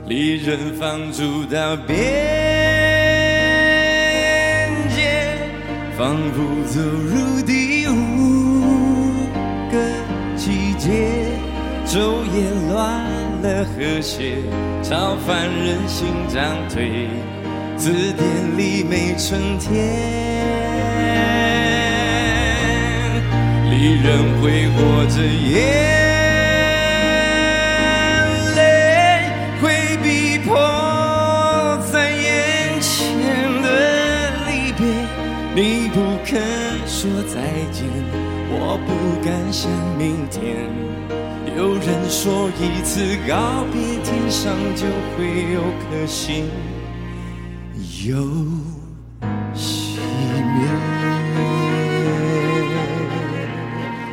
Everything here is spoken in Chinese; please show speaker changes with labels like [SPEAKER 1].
[SPEAKER 1] 离人放逐到边界，仿佛走入第5个季节，昼夜乱了和谐，超凡人心涨退，字典里没春天。离人挥霍着眼泪，会逼迫在眼前的离别。你不肯说再见，我不敢想明天。有人说一次告别，天上就会有颗星。有